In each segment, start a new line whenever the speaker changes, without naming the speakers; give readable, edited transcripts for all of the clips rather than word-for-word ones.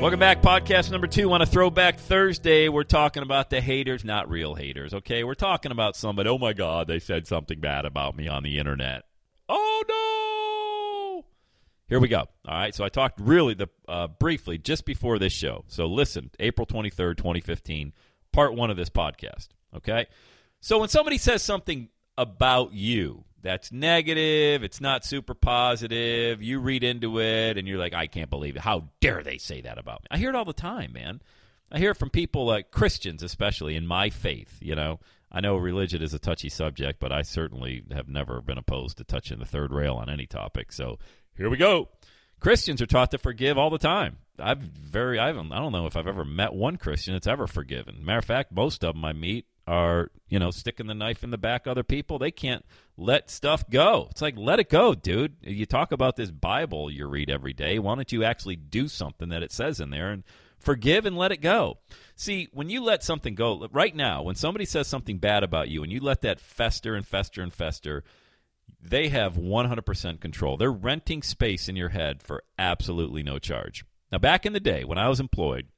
Welcome back. Podcast number 2 on a Throwback Thursday. We're talking about the haters, not real haters, okay? We're talking about somebody, oh, my God, they said something bad about me on the internet. Oh, no! Here we go. All right, so I talked really briefly just before this show. So listen, April 23rd, 2015, part 1 of this podcast, okay? So when somebody says something about you that's negative, it's not super positive, you read into it, and you're like, I can't believe it. How dare they say that about me? I hear it all the time, man. I hear it from people, like Christians especially, in my faith, you know. I know religion is a touchy subject, but I certainly have never been opposed to touching the third rail on any topic. So here we go. Christians are taught to forgive all the time. I don't know if I've ever met one Christian that's ever forgiven. Matter of fact, most of them I meet are, you know, sticking the knife in the back of other people. They can't let stuff go. It's like, let it go, dude. You talk about this Bible you read every day. Why don't you actually do something that it says in there and forgive and let it go? See, when you let something go, right now, when somebody says something bad about you and you let that fester and fester and fester, they have 100% control. They're renting space in your head for absolutely no charge. Now, back in the day when I was employed,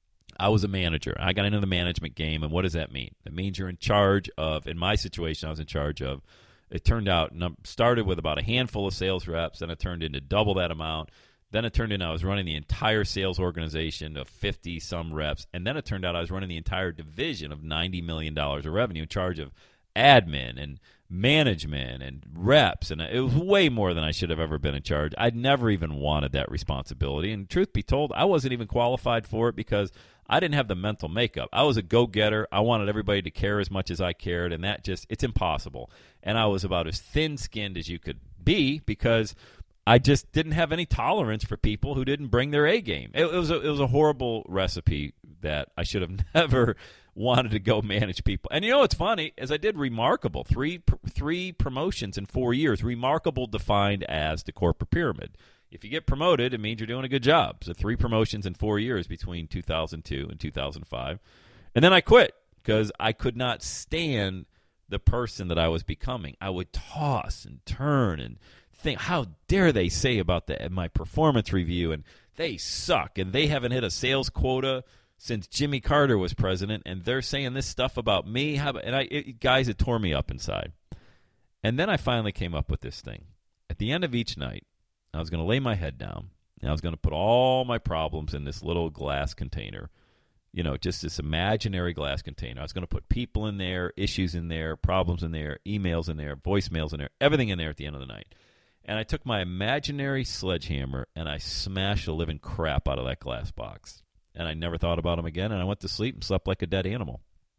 I was a manager. I got into the management game, and what does that mean? It means you're in charge of, in my situation, I was in charge of, it turned out, started with about a handful of sales reps, then it turned into double that amount, then it turned into I was running the entire sales organization of 50-some reps, and then it turned out I was running the entire division of $90 million of revenue in charge of admin and management and reps, and it was way more than I should have ever been in charge. I'd never even wanted that responsibility, and truth be told, I wasn't even qualified for it because I didn't have the mental makeup. I was a go-getter. I wanted everybody to care as much as I cared, and that just, it's impossible. And I was about as thin-skinned as you could be because I just didn't have any tolerance for people who didn't bring their A game. It was a horrible recipe that I should have never wanted to go manage people. And you know what's funny is I did remarkable. Three promotions in 4 years. Remarkable defined as the corporate pyramid. If you get promoted, it means you're doing a good job. So 3 promotions in 4 years between 2002 and 2005. And then I quit because I could not stand the person that I was becoming. I would toss and turn and think, how dare they say about my performance review, and they suck, and they haven't hit a sales quota since Jimmy Carter was president, and they're saying this stuff about me. Guys, it tore me up inside. And then I finally came up with this thing. At the end of each night, I was going to lay my head down, and I was going to put all my problems in this little glass container, you know, just this imaginary glass container. I was going to put people in there, issues in there, problems in there, emails in there, voicemails in there, everything in there at the end of the night. And I took my imaginary sledgehammer, and I smashed the living crap out of that glass box. And I never thought about them again, and I went to sleep and slept like a dead animal.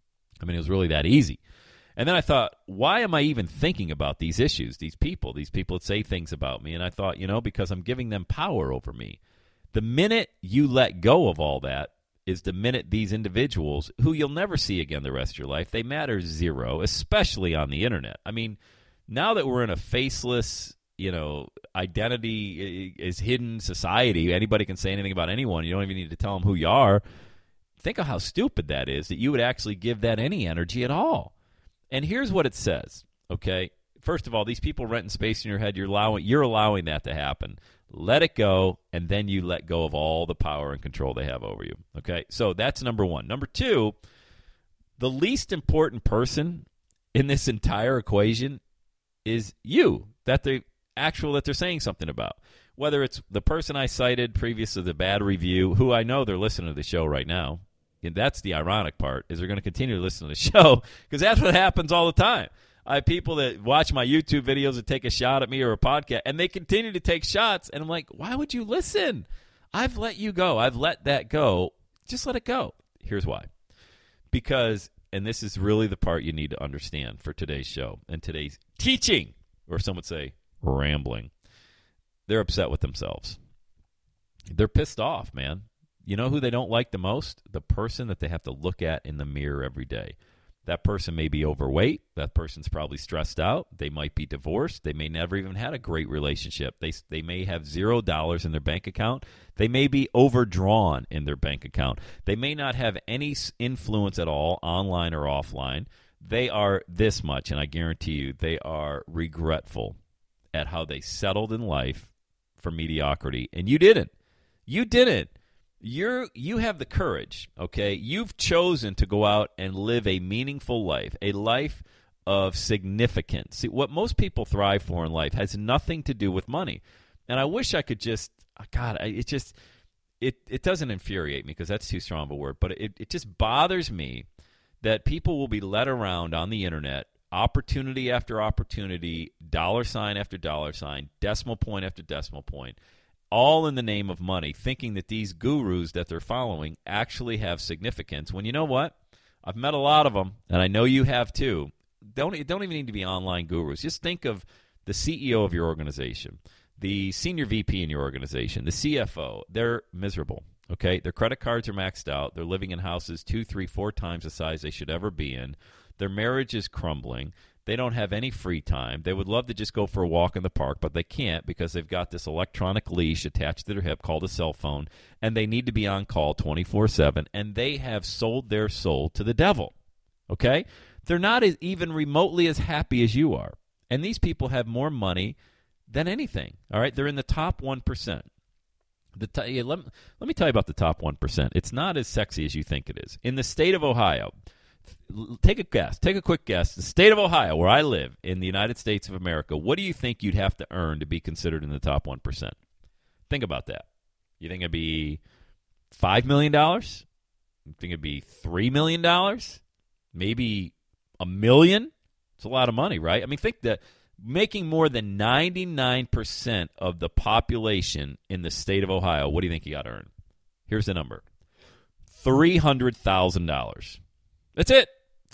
I mean, it was really that easy. And then I thought, why am I even thinking about these issues, these people that say things about me? And I thought, you know, because I'm giving them power over me. The minute you let go of all that is the minute these individuals, who you'll never see again the rest of your life, they matter zero, especially on the internet. I mean, now that we're in a faceless, you know, identity is hidden society, anybody can say anything about anyone. You don't even need to tell them who you are. Think of how stupid that is, that you would actually give that any energy at all. And here's what it says, okay? First of all, these people renting space in your head, you're allowing that to happen. Let it go, and then you let go of all the power and control they have over you, okay? So that's number one. Number two, the least important person in this entire equation is you, that they're saying something about. Whether it's the person I cited previous to the bad review, who I know they're listening to the show right now. And that's the ironic part, is they're going to continue to listen to the show because that's what happens all the time. I have people that watch my YouTube videos and take a shot at me or a podcast, and they continue to take shots, and I'm like, why would you listen? I've let you go. I've let that go. Just let it go. Here's why. Because, and this is really the part you need to understand for today's show and today's teaching, or some would say rambling, they're upset with themselves. They're pissed off, man. You know who they don't like the most? The person that they have to look at in the mirror every day. That person may be overweight. That person's probably stressed out. They might be divorced. They may never even had a great relationship. They may have $0 in their bank account. They may be overdrawn in their bank account. They may not have any influence at all, online or offline. They are this much, and I guarantee you they are regretful at how they settled in life for mediocrity. And you didn't. You didn't. You have the courage, okay? You've chosen to go out and live a meaningful life, a life of significance. See, what most people thrive for in life has nothing to do with money. And I wish I could just, God, it doesn't infuriate me because that's too strong of a word, but it just bothers me that people will be led around on the internet, opportunity after opportunity, dollar sign after dollar sign, decimal point after decimal point, all in the name of money, thinking that these gurus that they're following actually have significance. When you know what? I've met a lot of them, and I know you have too. Don't even need to be online gurus. Just think of the CEO of your organization, the senior VP in your organization, the CFO. They're miserable, okay? Their credit cards are maxed out. They're living in houses 2, 3, 4 times the size they should ever be in. Their marriage is crumbling. They don't have any free time. They would love to just go for a walk in the park, but they can't because they've got this electronic leash attached to their hip called a cell phone, and they need to be on call 24/7, and they have sold their soul to the devil, okay? They're not even remotely as happy as you are, and these people have more money than anything, all right? They're in the top 1%. Let me tell you about the top 1%. It's not as sexy as you think it is. In the state of Ohio, take a guess. Take a quick guess. The state of Ohio, where I live, in the United States of America, what do you think you'd have to earn to be considered in the top 1%? Think about that. You think it'd be $5 million? You think it'd be $3 million? Maybe $1 million? It's a lot of money, right? I mean, think that making more than 99% of the population in the state of Ohio, what do you think you got to earn? Here's the number. $300,000. That's it.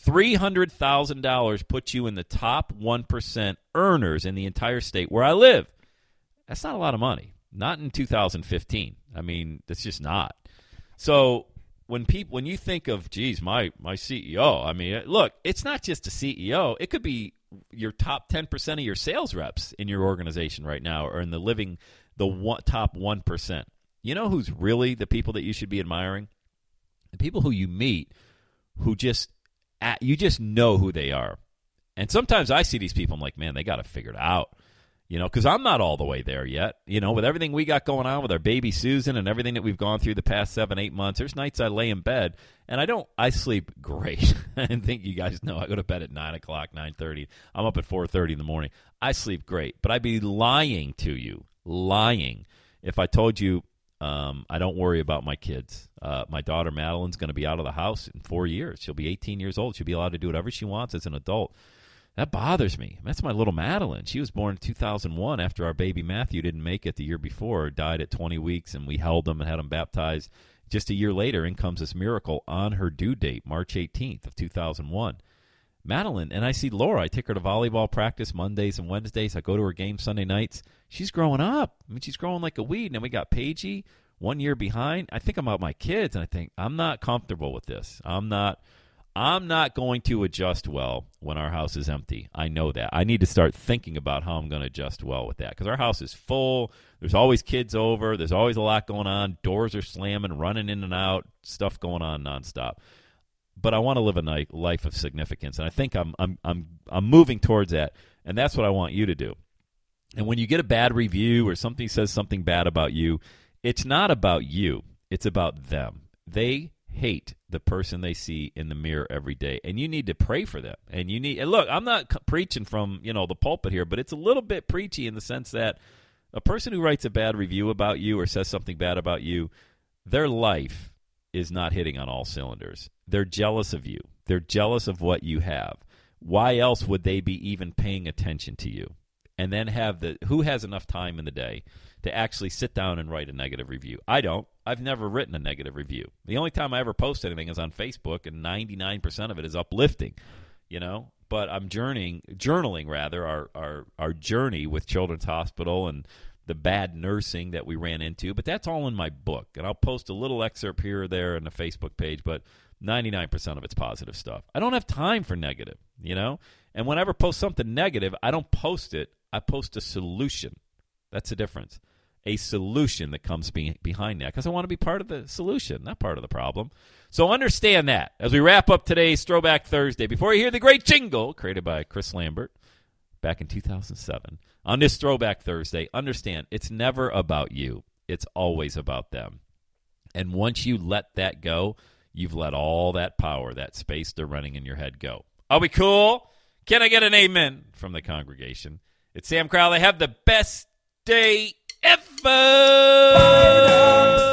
$300,000 puts you in the top 1% earners in the entire state where I live. That's not a lot of money. Not in 2015. I mean, it's just not. So when you think of, geez, my CEO, I mean, look, it's not just a CEO. It could be your top 10% of your sales reps in your organization right now are in the top 1%. You know who's really the people that you should be admiring? The people who you meet who you just know who they are. And sometimes I see these people, I'm like, man, they got to figure it out. Because I'm not all the way there yet. With everything we got going on with our baby Susan and everything that we've gone through the past 7-8 months, there's nights I lay in bed and I sleep great. I think you guys know I go to bed at 9 o'clock, 9:30. I'm up at 4:30 in the morning. I sleep great, but I'd be lying to you, if I told you I don't worry about my kids. My daughter Madeline's going to be out of the house in 4 years. She'll be 18 years old. She'll be allowed to do whatever she wants as an adult. That bothers me. That's my little Madeline. She was born in 2001 after our baby Matthew didn't make it the year before, died at 20 weeks, and we held him and had him baptized. Just a year later, in comes this miracle on her due date, March 18th of 2001. Madeline, and I see Laura. I take her to volleyball practice Mondays and Wednesdays. I go to her game Sunday nights. She's growing up. I mean, she's growing like a weed. And then we got Paigey, 1 year behind. I think about my kids, and I think, I'm not comfortable with this. I'm not going to adjust well when our house is empty. I know that. I need to start thinking about how I'm going to adjust well with that because our house is full. There's always kids over. There's always a lot going on. Doors are slamming, running in and out, stuff going on nonstop. But I want to live a life of significance, and I think I'm moving towards that, and that's what I want you to do. And when you get a bad review or something says something bad about you, it's not about you. It's about them. They hate the person they see in the mirror every day, and you need to pray for them. And look, I'm not preaching from the pulpit here, but it's a little bit preachy in the sense that a person who writes a bad review about you or says something bad about you, their life is not hitting on all cylinders. They're jealous of you. They're jealous of what you have. Why else would they be even paying attention to you? And then who has enough time in the day to actually sit down and write a negative review? I don't. I've never written a negative review. The only time I ever post anything is on Facebook, and 99% of it is uplifting, But I'm journaling our journey with Children's Hospital and the bad nursing that we ran into. But that's all in my book, and I'll post a little excerpt here or there in the Facebook page, but 99% of it's positive stuff. I don't have time for negative, And whenever I post something negative, I don't post it. I post a solution. That's the difference. A solution that comes behind that, because I want to be part of the solution, not part of the problem. So understand that as we wrap up today's Throwback Thursday. Before you hear the great jingle created by Chris Lambert back in 2007, on this Throwback Thursday, understand it's never about you. It's always about them. And once you let that go, you've let all that power, that space they're running in your head go. Are we cool? Can I get an amen from the congregation? It's Sam Crowley. Have the best day ever.